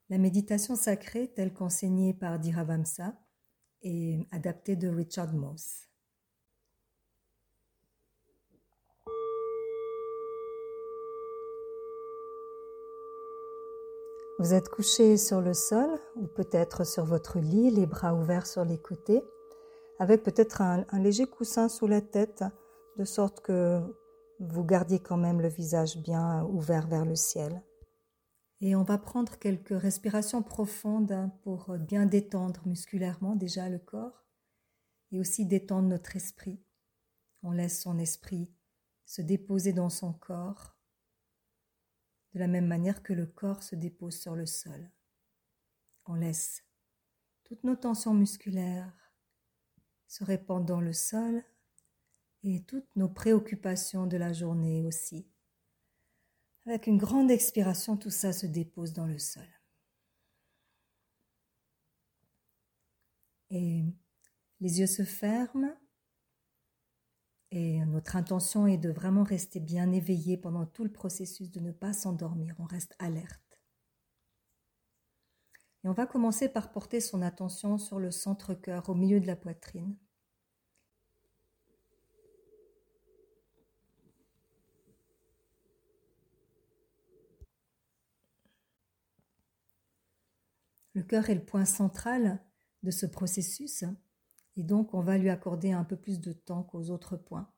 La méditation sacrée telle qu'enseignée par Dhiravamsa est adaptée de Richard Moss. Vous êtes couché sur le sol ou peut-être sur votre lit, les bras ouverts sur les côtés, avec peut-être un léger coussin sous la tête, de sorte que vous gardiez quand même le visage bien ouvert vers le ciel. Et on va prendre quelques respirations profondes pour bien détendre musculairement déjà le corps et aussi détendre notre esprit. On laisse son esprit se déposer dans son corps de la même manière que le corps se dépose sur le sol. On laisse toutes nos tensions musculaires se répandre dans le sol et toutes nos préoccupations de la journée aussi. Avec une grande expiration, tout ça se dépose dans le sol. Et les yeux se ferment et notre intention est de vraiment rester bien éveillé pendant tout le processus, de ne pas s'endormir, on reste alerte. Et on va commencer par porter son attention sur le centre-cœur, au milieu de la poitrine. Le cœur est le point central de ce processus et donc on va lui accorder un peu plus de temps qu'aux autres points.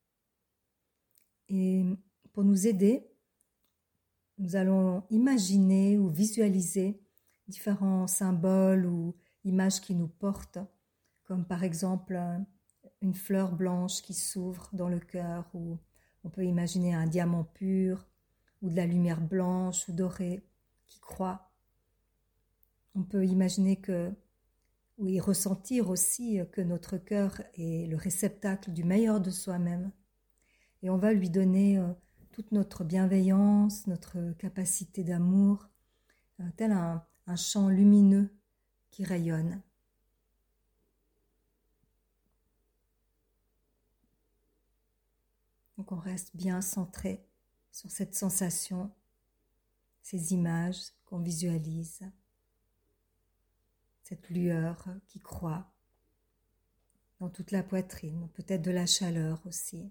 Et pour nous aider, nous allons imaginer ou visualiser différents symboles ou images qui nous portent, comme par exemple une fleur blanche qui s'ouvre dans le cœur, ou on peut imaginer un diamant pur, ou de la lumière blanche ou dorée qui croît. On peut imaginer et ressentir aussi que notre cœur est le réceptacle du meilleur de soi-même. Et on va lui donner toute notre bienveillance, notre capacité d'amour, tel un champ lumineux qui rayonne. Donc on reste bien centré sur cette sensation, ces images qu'on visualise, cette lueur qui croît dans toute la poitrine, peut-être de la chaleur aussi.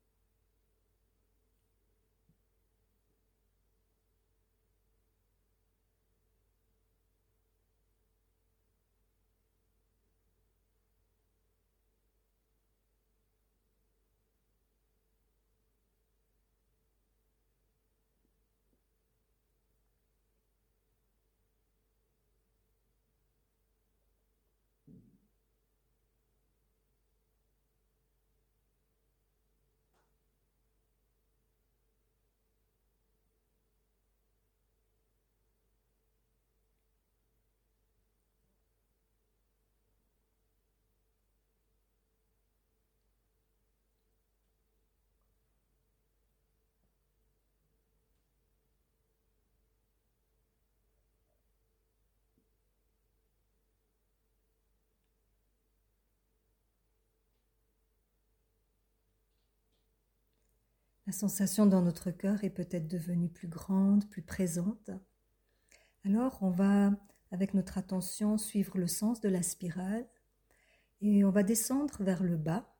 La sensation dans notre cœur est peut-être devenue plus grande, plus présente. Alors on va, avec notre attention, suivre le sens de la spirale et on va descendre vers le bas,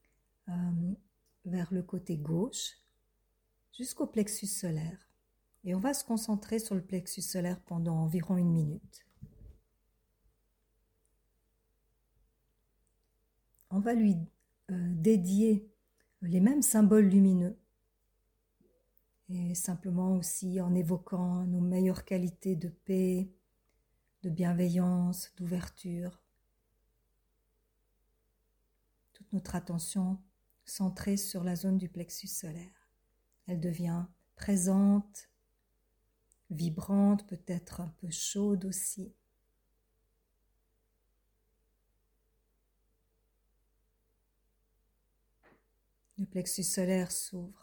vers le côté gauche, jusqu'au plexus solaire. Et on va se concentrer sur le plexus solaire pendant environ 1 minute. On va lui dédier les mêmes symboles lumineux et simplement aussi en évoquant nos meilleures qualités de paix, de bienveillance, d'ouverture. Toute notre attention centrée sur la zone du plexus solaire. Elle devient présente, vibrante, peut-être un peu chaude aussi. Le plexus solaire s'ouvre.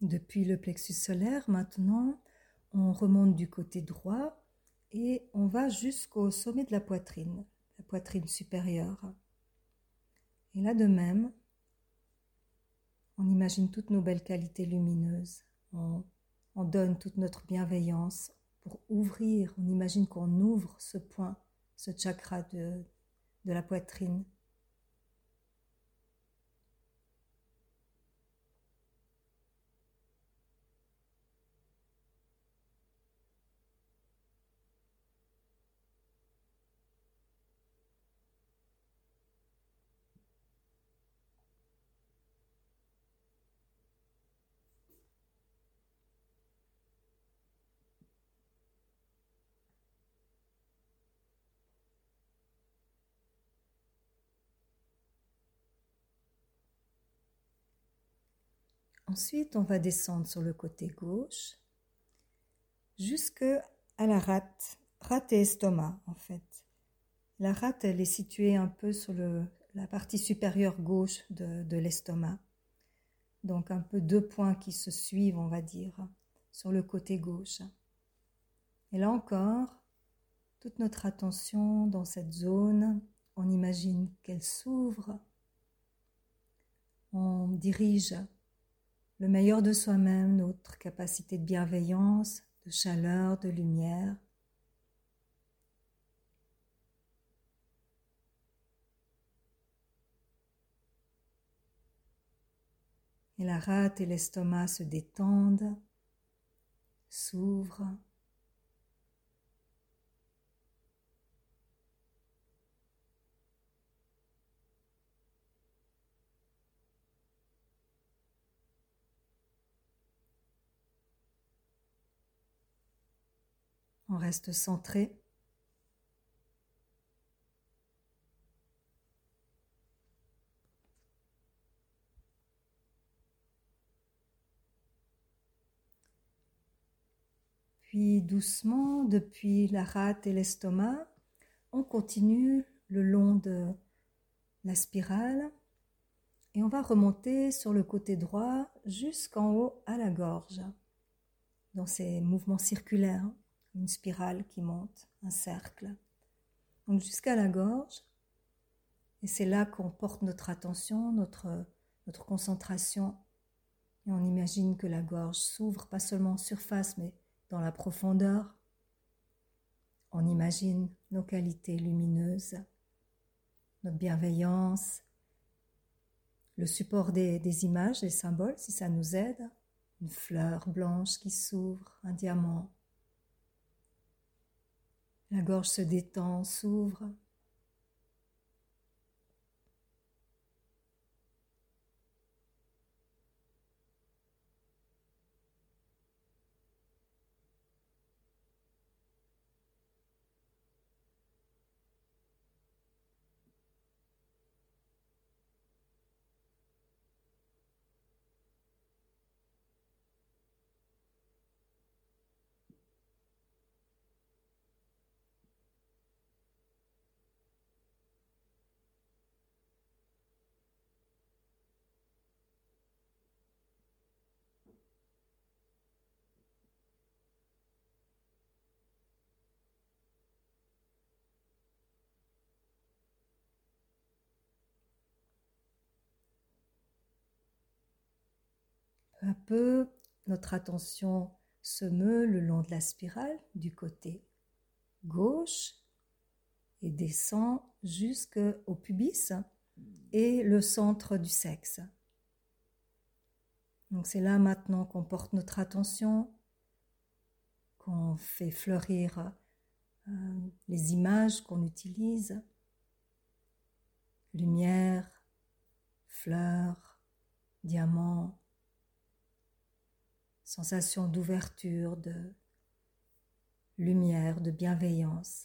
Depuis le plexus solaire, maintenant, on remonte du côté droit et on va jusqu'au sommet de la poitrine supérieure. Et là de même, on imagine toutes nos belles qualités lumineuses. On donne toute notre bienveillance pour ouvrir. On imagine qu'on ouvre ce point, ce chakra de la poitrine. Ensuite, on va descendre sur le côté gauche jusqu'à la rate et estomac en fait. La rate, elle est située un peu sur la partie supérieure gauche de l'estomac. Donc un peu deux points qui se suivent, on va dire, sur le côté gauche. Et là encore, toute notre attention dans cette zone, on imagine qu'elle s'ouvre. On dirige le meilleur de soi-même, notre capacité de bienveillance, de chaleur, de lumière. Et la rate et l'estomac se détendent, s'ouvrent. On reste centré. Puis doucement, depuis la rate et l'estomac, on continue le long de la spirale et on va remonter sur le côté droit jusqu'en haut à la gorge, dans ces mouvements circulaires, une spirale qui monte, un cercle. Donc jusqu'à la gorge, et c'est là qu'on porte notre attention, notre concentration, et on imagine que la gorge s'ouvre, pas seulement en surface, mais dans la profondeur. On imagine nos qualités lumineuses, notre bienveillance, le support des images, des symboles, si ça nous aide. Une fleur blanche qui s'ouvre, un diamant. La gorge se détend, s'ouvre. Peu à peu, notre attention se meut le long de la spirale du côté gauche et descend jusqu'au pubis et le centre du sexe. Donc c'est là maintenant qu'on porte notre attention, qu'on fait fleurir les images qu'on utilise, lumière, fleurs, diamants, sensation d'ouverture, de lumière, de bienveillance.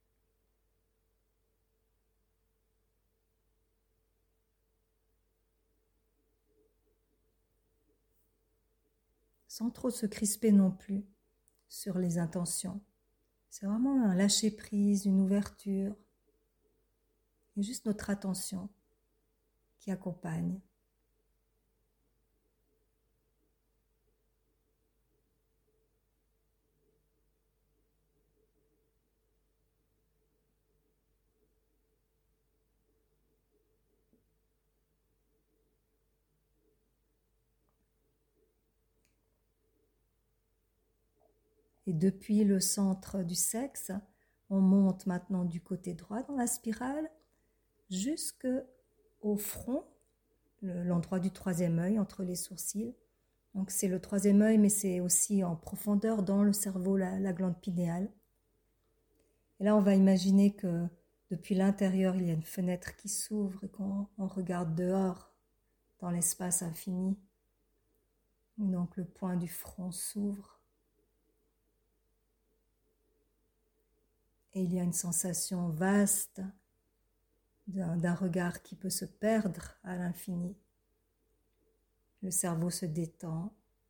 Sans trop se crisper non plus sur les intentions. C'est vraiment un lâcher-prise, une ouverture, et juste notre attention qui accompagne. Et depuis le centre du sexe, on monte maintenant du côté droit dans la spirale jusqu'au front, l'endroit du troisième œil entre les sourcils. Donc c'est le troisième œil, mais c'est aussi en profondeur dans le cerveau, la glande pinéale. Et là, on va imaginer que depuis l'intérieur, il y a une fenêtre qui s'ouvre et qu'on regarde dehors dans l'espace infini. Et donc le point du front s'ouvre. Et il y a une sensation vaste d'un regard qui peut se perdre à l'infini. Le cerveau se détend.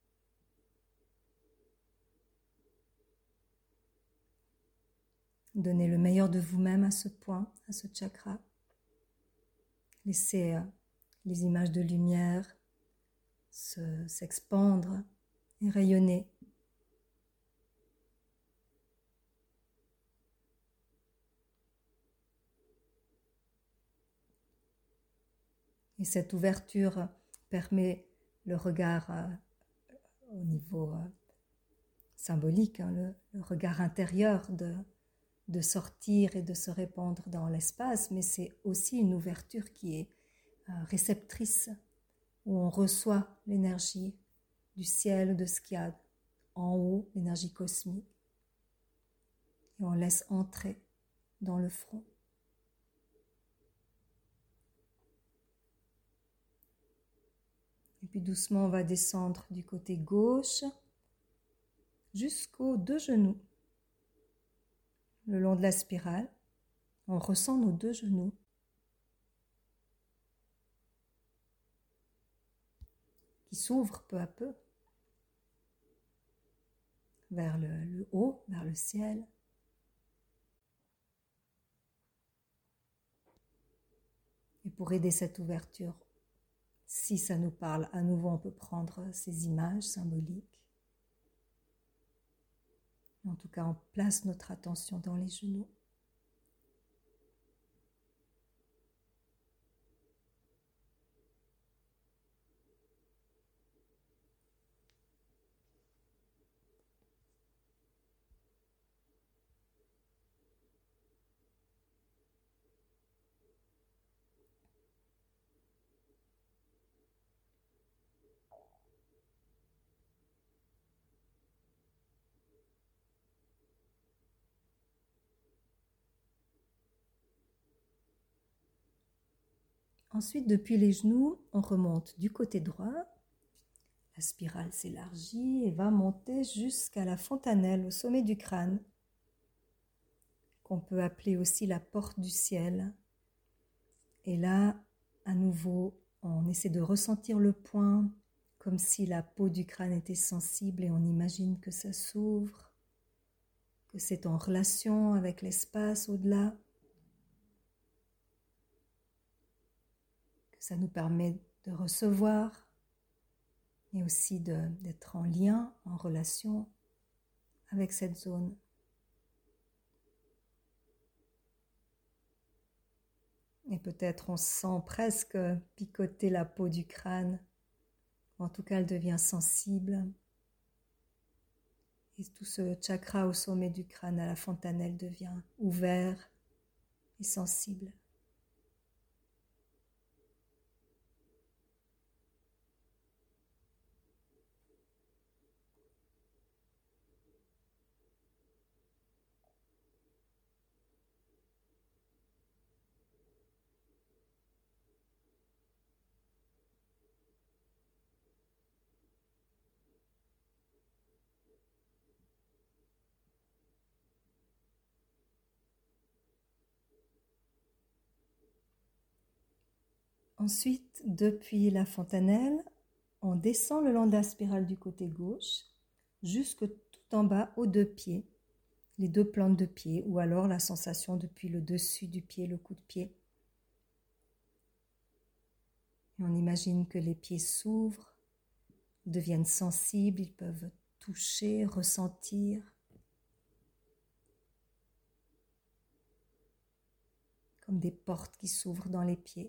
Donnez le meilleur de vous-même à ce point, à ce chakra. Laissez les images de lumière s'expandre et rayonner. Et cette ouverture permet le regard au niveau symbolique, le regard intérieur de sortir et de se répandre dans l'espace, mais c'est aussi une ouverture qui est réceptrice, où on reçoit l'énergie du ciel, de ce qu'il y a en haut, l'énergie cosmique, et on laisse entrer dans le front. Et puis doucement, on va descendre du côté gauche jusqu'aux deux genoux. Le long de la spirale, on ressent nos deux genoux. Qui s'ouvrent peu à peu vers le haut, vers le ciel. Et pour aider cette ouverture, si ça nous parle, à nouveau on peut prendre ces images symboliques. En tout cas, on place notre attention dans les genoux. Ensuite, depuis les genoux, on remonte du côté droit. La spirale s'élargit et va monter jusqu'à la fontanelle au sommet du crâne, qu'on peut appeler aussi la porte du ciel. Et là, à nouveau, on essaie de ressentir le point comme si la peau du crâne était sensible et on imagine que ça s'ouvre, que c'est en relation avec l'espace au-delà. Ça nous permet de recevoir et aussi d'être en lien, en relation avec cette zone. Et peut-être on sent presque picoter la peau du crâne. En tout cas, elle devient sensible. Et tout ce chakra au sommet du crâne, à la fontanelle, devient ouvert et sensible. Ensuite, depuis la fontanelle, on descend le long de la spirale du côté gauche, jusque tout en bas aux deux pieds, les deux plantes de pied, ou alors la sensation depuis le dessus du pied, le coup de pied. Et on imagine que les pieds s'ouvrent, deviennent sensibles, ils peuvent toucher, ressentir. Comme des portes qui s'ouvrent dans les pieds.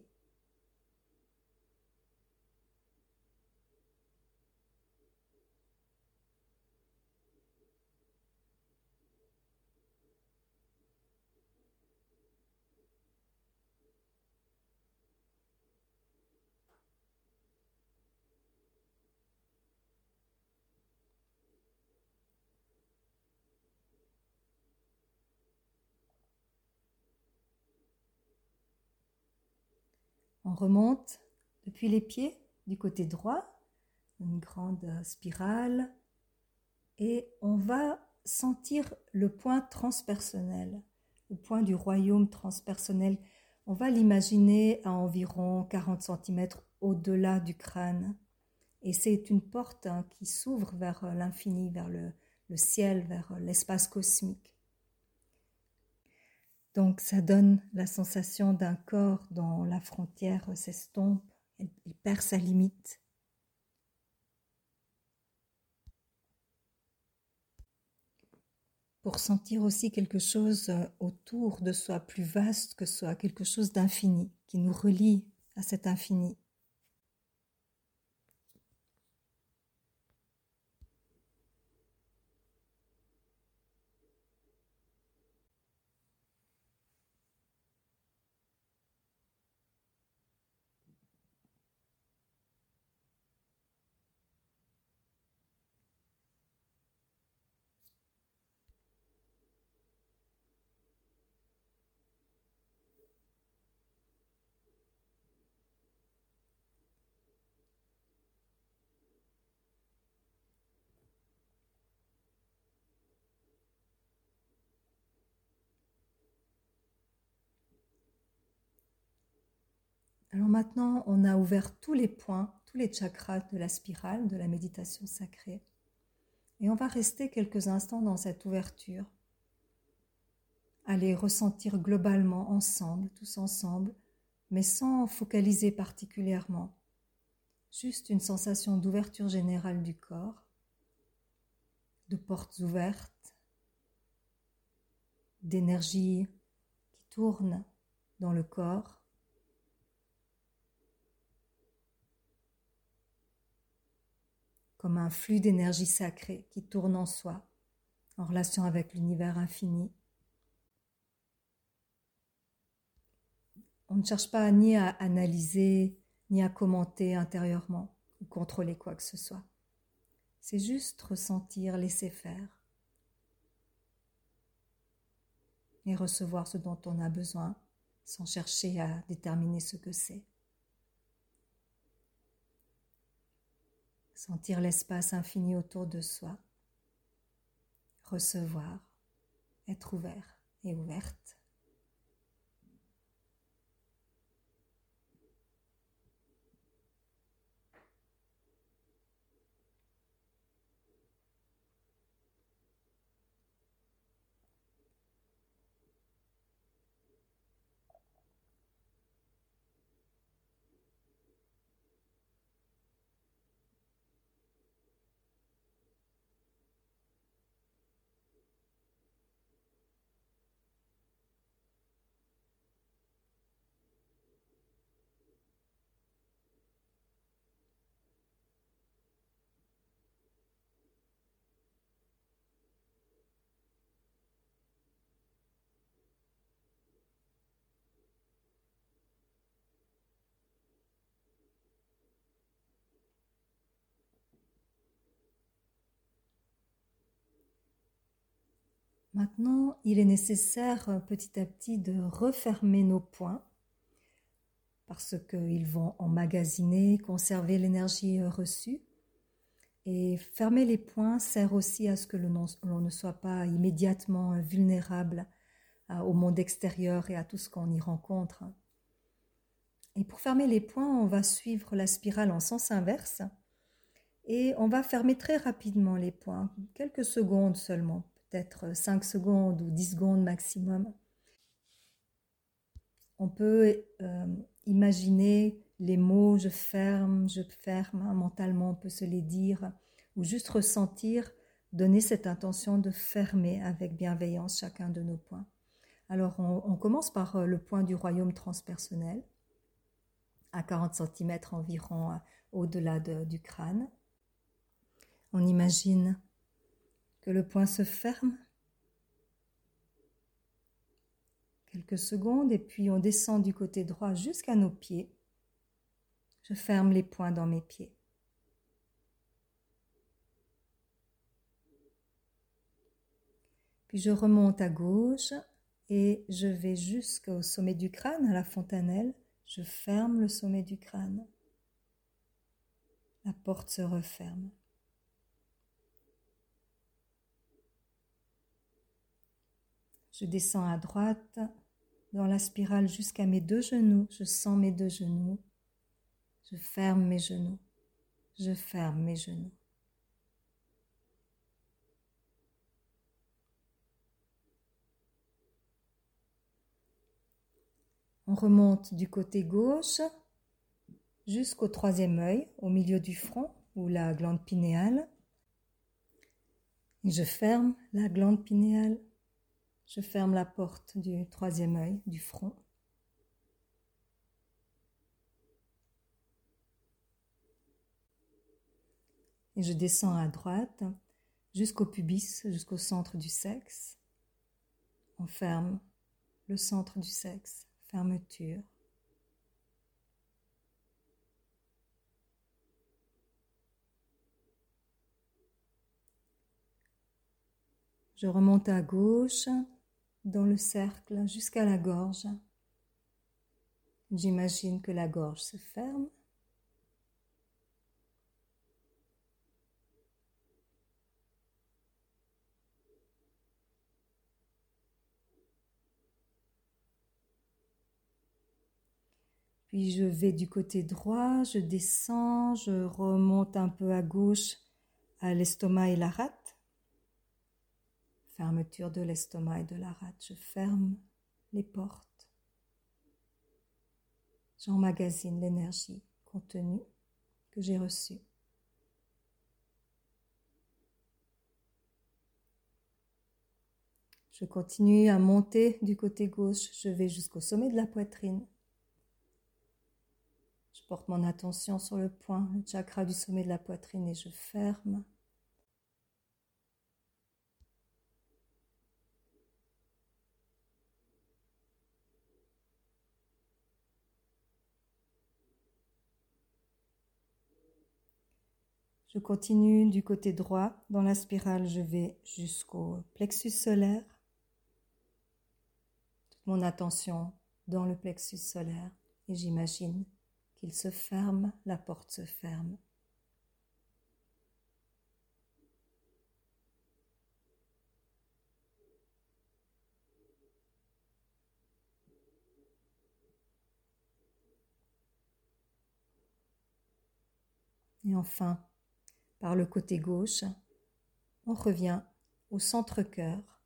On remonte depuis les pieds du côté droit, une grande spirale, et on va sentir le point transpersonnel, le point du royaume transpersonnel. On va l'imaginer à environ 40 cm au-delà du crâne. Et c'est une porte qui s'ouvre vers l'infini, vers le ciel, vers l'espace cosmique. Donc ça donne la sensation d'un corps dont la frontière s'estompe, il perd sa limite. Pour sentir aussi quelque chose autour de soi, plus vaste que soi, quelque chose d'infini, qui nous relie à cet infini. Alors maintenant, on a ouvert tous les points, tous les chakras de la spirale, de la méditation sacrée. Et on va rester quelques instants dans cette ouverture. À les ressentir globalement ensemble, tous ensemble, mais sans focaliser particulièrement. Juste une sensation d'ouverture générale du corps, de portes ouvertes, d'énergie qui tourne dans le corps. Comme un flux d'énergie sacrée qui tourne en soi, en relation avec l'univers infini. On ne cherche pas ni à analyser, ni à commenter intérieurement, ou contrôler quoi que ce soit. C'est juste ressentir, laisser faire. Et recevoir ce dont on a besoin, sans chercher à déterminer ce que c'est. Sentir l'espace infini autour de soi. Recevoir, être ouvert et ouverte. Maintenant, il est nécessaire petit à petit de refermer nos points parce qu'ils vont emmagasiner, conserver l'énergie reçue. Et fermer les points sert aussi à ce que l'on ne soit pas immédiatement vulnérable au monde extérieur et à tout ce qu'on y rencontre. Et pour fermer les points, on va suivre la spirale en sens inverse et on va fermer très rapidement les points, quelques secondes seulement, peut-être 5 secondes ou 10 secondes maximum. On peut imaginer les mots je ferme, mentalement on peut se les dire, ou juste ressentir, donner cette intention de fermer avec bienveillance chacun de nos points. Alors on commence par le point du royaume transpersonnel, à 40 cm environ au-delà du crâne. On imagine que le point se ferme quelques secondes et puis on descend du côté droit jusqu'à nos pieds. Je ferme les poings dans mes pieds. Puis je remonte à gauche et je vais jusqu'au sommet du crâne, à la fontanelle. Je ferme le sommet du crâne. La porte se referme. Je descends à droite dans la spirale jusqu'à mes 2 genoux. Je sens mes 2 genoux. Je ferme mes genoux. Je ferme mes genoux. On remonte du côté gauche jusqu'au 3e œil, au milieu du front, ou la glande pinéale. Et je ferme la glande pinéale. Je ferme la porte du 3e œil, du front. Et je descends à droite jusqu'au pubis, jusqu'au centre du sexe. On ferme le centre du sexe, fermeture. Je remonte à gauche dans le cercle jusqu'à la gorge. J'imagine que la gorge se ferme. Puis je vais du côté droit, je descends, je remonte un peu à gauche à l'estomac et la rate. Fermeture de l'estomac et de la rate. Je ferme les portes. J'emmagasine l'énergie contenue que j'ai reçue. Je continue à monter du côté gauche. Je vais jusqu'au sommet de la poitrine. Je porte mon attention sur le point, le chakra du sommet de la poitrine et je ferme. Je continue du côté droit. Dans la spirale, je vais jusqu'au plexus solaire. Toute mon attention dans le plexus solaire et j'imagine qu'il se ferme, la porte se ferme. Et enfin, par le côté gauche, on revient au centre-cœur.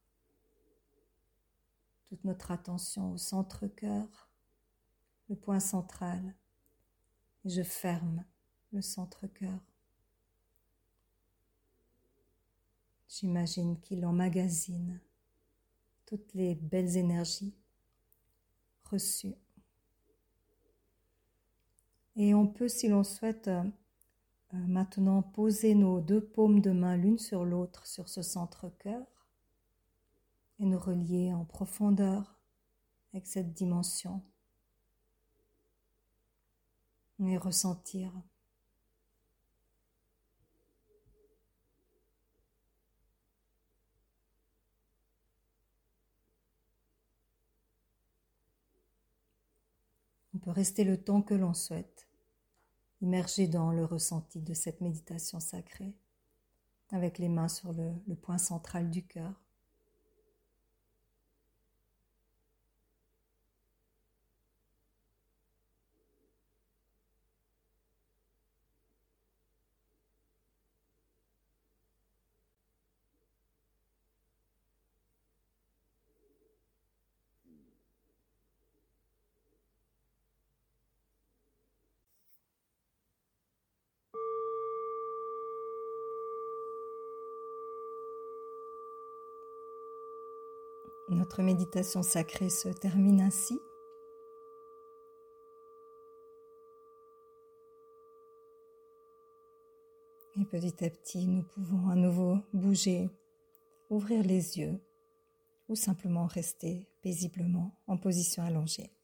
Toute notre attention au centre-cœur, le point central. Et je ferme le centre-cœur. J'imagine qu'il emmagasine toutes les belles énergies reçues. Et on peut, si l'on souhaite, maintenant poser nos 2 paumes de main l'une sur l'autre sur ce centre-cœur et nous relier en profondeur avec cette dimension et ressentir. On peut rester le temps que l'on souhaite, immergé dans le ressenti de cette méditation sacrée, avec les mains sur le point central du cœur. Notre méditation sacrée se termine ainsi. Et petit à petit, nous pouvons à nouveau bouger, ouvrir les yeux ou simplement rester paisiblement en position allongée.